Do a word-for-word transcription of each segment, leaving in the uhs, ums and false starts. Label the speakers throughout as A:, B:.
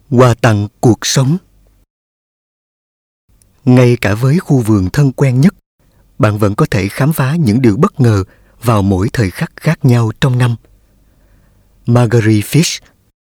A: Quà tặng cuộc sống. Ngay cả với khu vườn thân quen nhất, bạn vẫn có thể khám phá những điều bất ngờ vào mỗi thời khắc khác nhau trong năm. Marguerite Fish.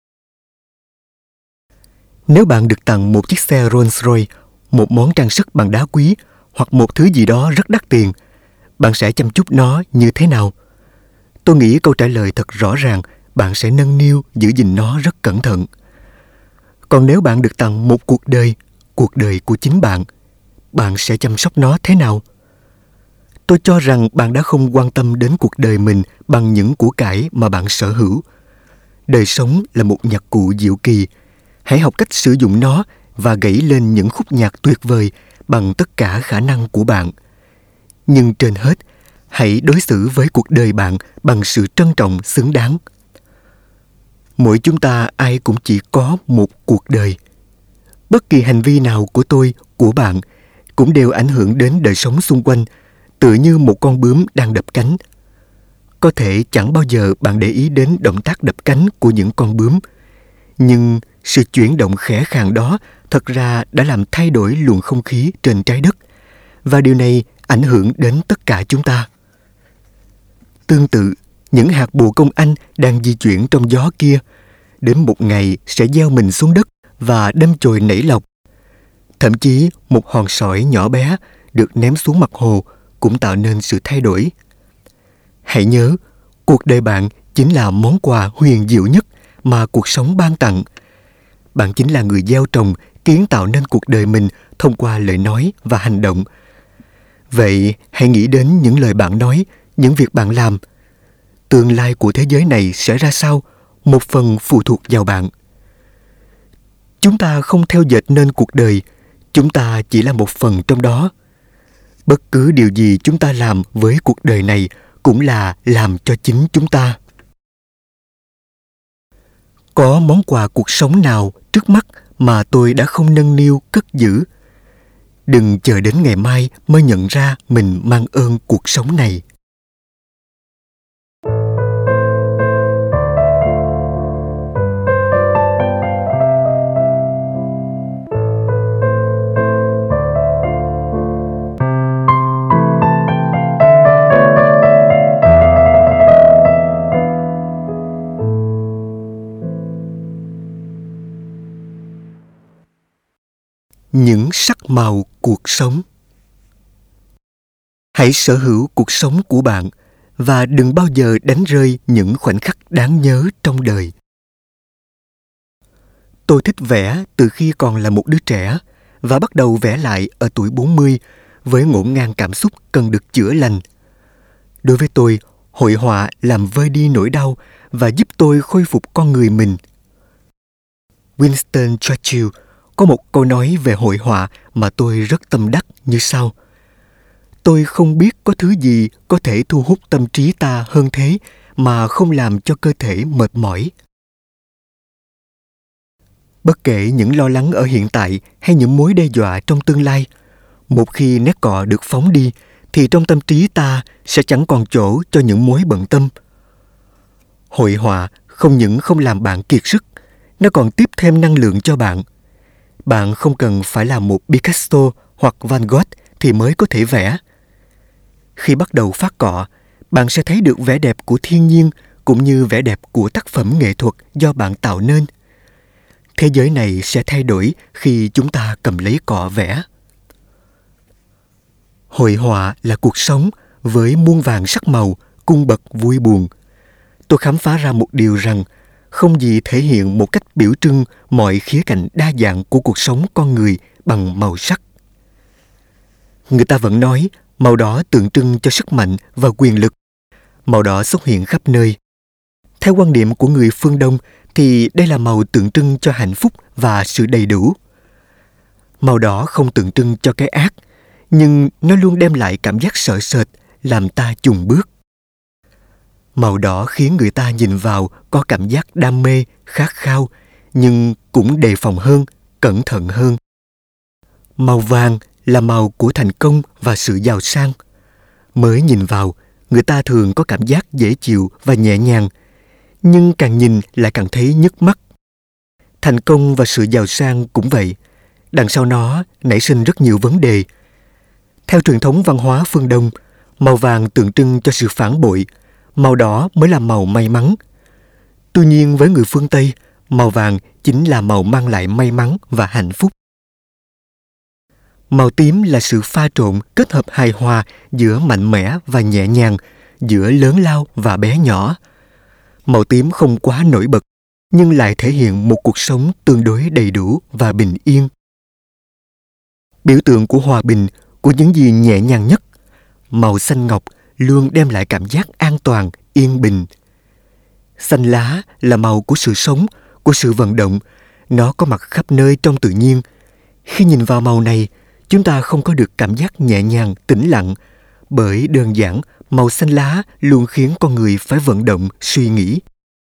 A: Nếu bạn được tặng một chiếc xe Rolls-Royce, một món trang sức bằng đá quý hoặc một thứ gì đó rất đắt tiền, bạn sẽ chăm chút nó như thế nào? Tôi nghĩ câu trả lời thật rõ ràng, bạn sẽ nâng niu giữ gìn nó rất cẩn thận. Còn nếu bạn được tặng một cuộc đời, cuộc đời của chính bạn, bạn sẽ chăm sóc nó thế nào? Tôi cho rằng bạn đã không quan tâm đến cuộc đời mình bằng những của cải mà bạn sở hữu. Đời sống là một nhạc cụ diệu kỳ. Hãy học cách sử dụng nó và gảy lên những khúc nhạc tuyệt vời bằng tất cả khả năng của bạn. Nhưng trên hết, hãy đối xử với cuộc đời bạn bằng sự trân trọng xứng đáng. Mỗi chúng ta ai cũng chỉ có một cuộc đời. Bất kỳ hành vi nào của tôi, của bạn cũng đều ảnh hưởng đến đời sống xung quanh, tựa như một con bướm đang đập cánh. Có thể chẳng bao giờ bạn để ý đến động tác đập cánh của những con bướm, nhưng sự chuyển động khẽ khàng đó thật ra đã làm thay đổi luồng không khí trên trái đất, và điều này ảnh hưởng đến tất cả chúng ta. Tương tự, những hạt bồ công anh đang di chuyển trong gió kia, đến một ngày sẽ gieo mình xuống đất và đâm chồi nảy lộc. Thậm chí một hòn sỏi nhỏ bé được ném xuống mặt hồ cũng tạo nên sự thay đổi. Hãy nhớ, cuộc đời bạn chính là món quà huyền diệu nhất mà cuộc sống ban tặng. Bạn chính là người gieo trồng, kiến tạo nên cuộc đời mình thông qua lời nói và hành động. Vậy hãy nghĩ đến những lời bạn nói, những việc bạn làm. Tương lai của thế giới này sẽ ra sao? Một phần phụ thuộc vào bạn. Chúng ta không theo dệt nên cuộc đời, chúng ta chỉ là một phần trong đó. Bất cứ điều gì chúng ta làm với cuộc đời này cũng là làm cho chính chúng ta. Có món quà cuộc sống nào trước mắt mà tôi đã không nâng niu cất giữ? Đừng chờ đến ngày mai mới nhận ra mình mang ơn cuộc sống này. Những sắc màu cuộc sống. Hãy sở hữu cuộc sống của bạn và đừng bao giờ đánh rơi những khoảnh khắc đáng nhớ trong đời. Tôi thích vẽ từ khi còn là một đứa trẻ và bắt đầu vẽ lại ở tuổi bốn mươi với ngổn ngang cảm xúc cần được chữa lành. Đối với tôi, hội họa làm vơi đi nỗi đau và giúp tôi khôi phục con người mình. Winston Churchill có một câu nói về hội họa mà tôi rất tâm đắc như sau: tôi không biết có thứ gì có thể thu hút tâm trí ta hơn thế mà không làm cho cơ thể mệt mỏi. Bất kể những lo lắng ở hiện tại hay những mối đe dọa trong tương lai, một khi nét cọ được phóng đi thì trong tâm trí ta sẽ chẳng còn chỗ cho những mối bận tâm. Hội họa không những không làm bạn kiệt sức, nó còn tiếp thêm năng lượng cho bạn. Bạn không cần phải là một Picasso hoặc Van Gogh thì mới có thể vẽ. Khi bắt đầu phát cọ, bạn sẽ thấy được vẻ đẹp của thiên nhiên cũng như vẻ đẹp của tác phẩm nghệ thuật do bạn tạo nên. Thế giới này sẽ thay đổi khi chúng ta cầm lấy cọ vẽ. Hội họa là cuộc sống với muôn vàn sắc màu, cung bậc vui buồn. Tôi khám phá ra một điều rằng không gì thể hiện một cách biểu trưng mọi khía cạnh đa dạng của cuộc sống con người bằng màu sắc. Người ta vẫn nói màu đỏ tượng trưng cho sức mạnh và quyền lực. Màu đỏ xuất hiện khắp nơi. Theo quan điểm của người phương Đông thì đây là màu tượng trưng cho hạnh phúc và sự đầy đủ. Màu đỏ không tượng trưng cho cái ác, nhưng nó luôn đem lại cảm giác sợ sệt, làm ta chùn bước. Màu đỏ khiến người ta nhìn vào có cảm giác đam mê, khát khao, nhưng cũng đề phòng hơn, cẩn thận hơn. Màu vàng là màu của thành công và sự giàu sang. Mới nhìn vào, người ta thường có cảm giác dễ chịu và nhẹ nhàng, nhưng càng nhìn lại càng thấy nhức mắt. Thành công và sự giàu sang cũng vậy. Đằng sau nó nảy sinh rất nhiều vấn đề. Theo truyền thống văn hóa phương Đông, màu vàng tượng trưng cho sự phản bội, màu đỏ mới là màu may mắn. Tuy nhiên với người phương Tây, màu vàng chính là màu mang lại may mắn và hạnh phúc. Màu tím là sự pha trộn kết hợp hài hòa giữa mạnh mẽ và nhẹ nhàng, giữa lớn lao và bé nhỏ. Màu tím không quá nổi bật, nhưng lại thể hiện một cuộc sống tương đối đầy đủ và bình yên. Biểu tượng của hòa bình, của những gì nhẹ nhàng nhất, màu xanh ngọc luôn đem lại cảm giác an toàn, yên bình. Xanh lá là màu của sự sống, của sự vận động. Nó có mặt khắp nơi trong tự nhiên. Khi nhìn vào màu này, chúng ta không có được cảm giác nhẹ nhàng, tĩnh lặng, bởi đơn giản màu xanh lá luôn khiến con người phải vận động, suy nghĩ.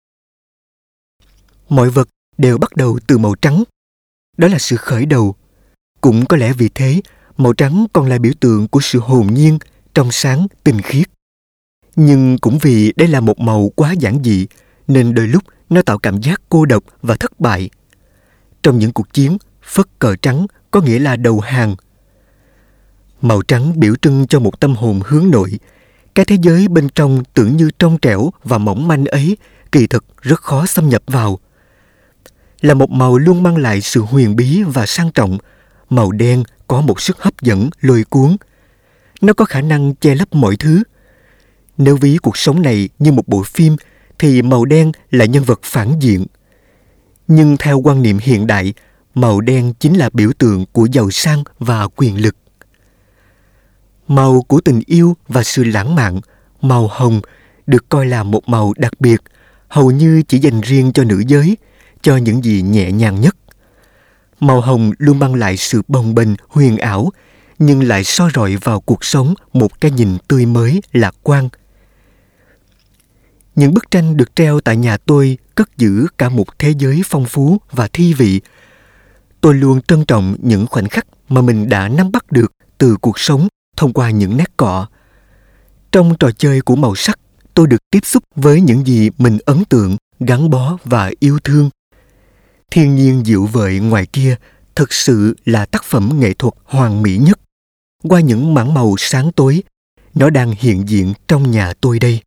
A: Mọi vật đều bắt đầu từ màu trắng. Đó là sự khởi đầu. Cũng có lẽ vì thế, màu trắng còn là biểu tượng của sự hồn nhiên, trong sáng, tinh khiết. Nhưng cũng vì đây là một màu quá giản dị, nên đôi lúc nó tạo cảm giác cô độc và thất bại. Trong những cuộc chiến, phất cờ trắng có nghĩa là đầu hàng. Màu trắng biểu trưng cho một tâm hồn hướng nội. Cái thế giới bên trong tưởng như trong trẻo và mỏng manh ấy, kỳ thực rất khó xâm nhập vào. Là một màu luôn mang lại sự huyền bí và sang trọng, màu đen có một sức hấp dẫn lôi cuốn. Nó có khả năng che lấp mọi thứ. Nếu ví cuộc sống này như một bộ phim, thì màu đen là nhân vật phản diện. Nhưng theo quan niệm hiện đại, màu đen chính là biểu tượng của giàu sang và quyền lực. Màu của tình yêu và sự lãng mạn, màu hồng, được coi là một màu đặc biệt, hầu như chỉ dành riêng cho nữ giới, cho những gì nhẹ nhàng nhất. Màu hồng luôn mang lại sự bồng bềnh, huyền ảo, nhưng lại soi rọi vào cuộc sống một cái nhìn tươi mới, lạc quan. Những bức tranh được treo tại nhà tôi cất giữ cả một thế giới phong phú và thi vị. Tôi luôn trân trọng những khoảnh khắc mà mình đã nắm bắt được từ cuộc sống thông qua những nét cọ. Trong trò chơi của màu sắc, tôi được tiếp xúc với những gì mình ấn tượng, gắn bó và yêu thương. Thiên nhiên dịu vợi ngoài kia thực sự là tác phẩm nghệ thuật hoàn mỹ nhất. Qua những mảng màu sáng tối, nó đang hiện diện trong nhà tôi đây.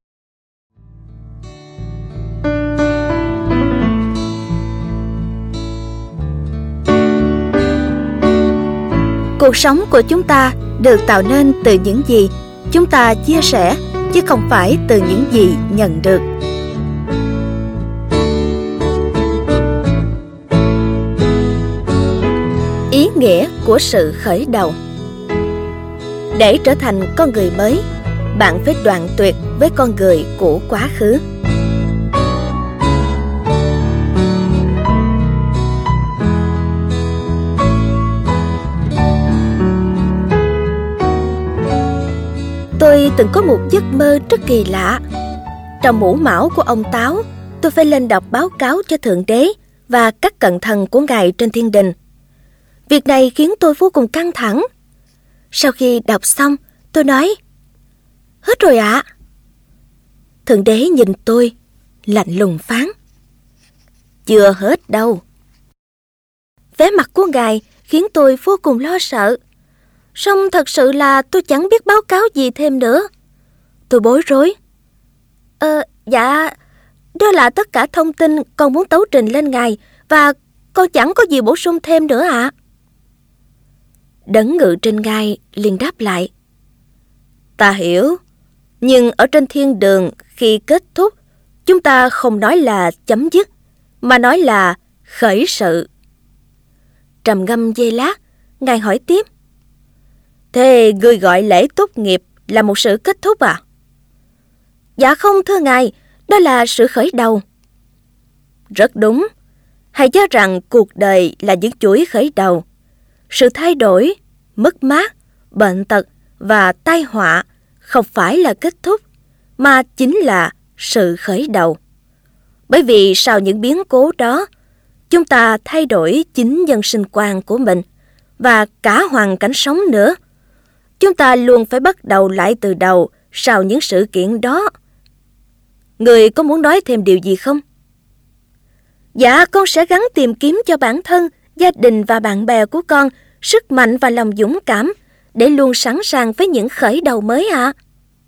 B: Cuộc sống của chúng ta được tạo nên từ những gì chúng ta chia sẻ, chứ không phải từ những gì nhận được. Ý nghĩa của sự khởi đầu. Để trở thành con người mới, bạn phải đoạn tuyệt với con người của quá khứ. Tôi từng có một giấc mơ rất kỳ lạ. Trong mũ mão của ông Táo, tôi phải lên đọc báo cáo cho Thượng Đế và các cận thần của Ngài trên thiên đình. Việc này khiến tôi vô cùng căng thẳng. Sau khi đọc xong, tôi nói: "Hết rồi ạ." À. Thượng Đế nhìn tôi, lạnh lùng phán: "Chưa hết đâu." Vẻ mặt của Ngài khiến tôi vô cùng lo sợ. Song thật sự là tôi chẳng biết báo cáo gì thêm nữa. Tôi bối rối. Ờ, dạ, đó là tất cả thông tin con muốn tấu trình lên Ngài, và con chẳng có gì bổ sung thêm nữa ạ. À. Đấng ngự trên ngai liền đáp lại: "Ta hiểu, nhưng ở trên thiên đường khi kết thúc, chúng ta không nói là chấm dứt, mà nói là khởi sự." Trầm ngâm giây lát, Ngài hỏi tiếp: "Thế người gọi lễ tốt nghiệp là một sự kết thúc à?" "Dạ không thưa Ngài, đó là sự khởi đầu." "Rất đúng. Hãy nhớ rằng cuộc đời là những chuỗi khởi đầu. Sự thay đổi, mất mát, bệnh tật và tai họa không phải là kết thúc, mà chính là sự khởi đầu. Bởi vì sau những biến cố đó, chúng ta thay đổi chính nhân sinh quan của mình và cả hoàn cảnh sống nữa. Chúng ta luôn phải bắt đầu lại từ đầu sau những sự kiện đó." "Người có muốn nói thêm điều gì không?" Dạ, con sẽ gắng tìm kiếm cho bản thân, gia đình và bạn bè của con sức mạnh và lòng dũng cảm để luôn sẵn sàng với những khởi đầu mới ạ. À.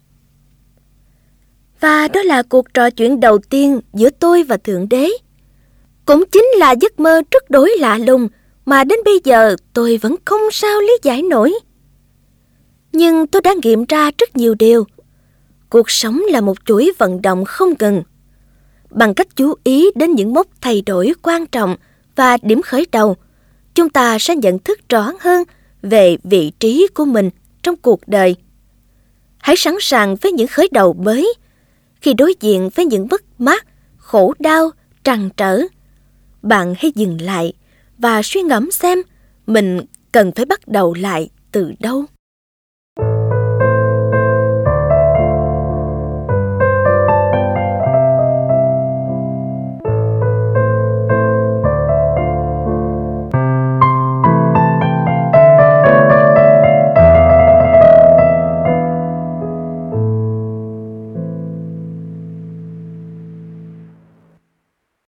B: Và đó là cuộc trò chuyện đầu tiên giữa tôi và Thượng Đế. Cũng chính là giấc mơ rất đối lạ lùng mà đến bây giờ tôi vẫn không sao lý giải nổi. Nhưng tôi đã nghiệm ra rất nhiều điều. Cuộc sống là một chuỗi vận động không ngừng. Bằng cách chú ý đến những mốc thay đổi quan trọng và điểm khởi đầu, chúng ta sẽ nhận thức rõ hơn về vị trí của mình trong cuộc đời. Hãy sẵn sàng với những khởi đầu mới. Khi đối diện với những mất mát, khổ đau, trăn trở, bạn hãy dừng lại và suy ngẫm xem mình cần phải bắt đầu lại từ đâu.